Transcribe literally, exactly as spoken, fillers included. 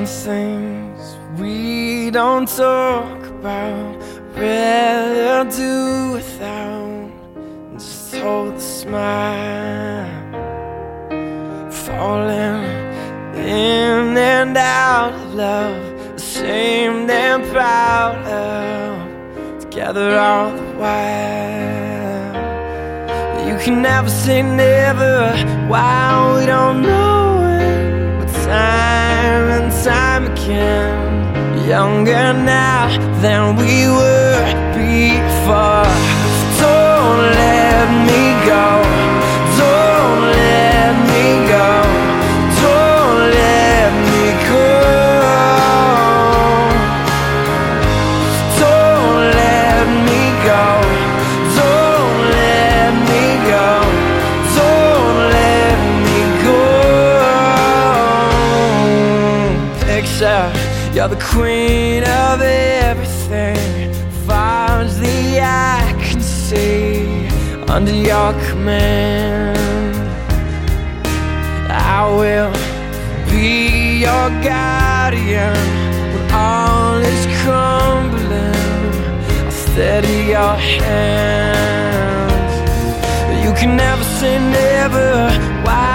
things we don't talk about, rather do without. Just hold the smile, falling in and out of love, ashamed and proud of, together all the while. You can never say never while we don't know it, but time and time again, younger now than we were before. Don't let me go, don't let me go, don't let me go, don't let me go, don't let me go, don't let me go. Picture you're the queen of everything, far as the eye can see, under your command. I will be your guardian when all is crumbling. I'll steady your hands. You can never say never. Why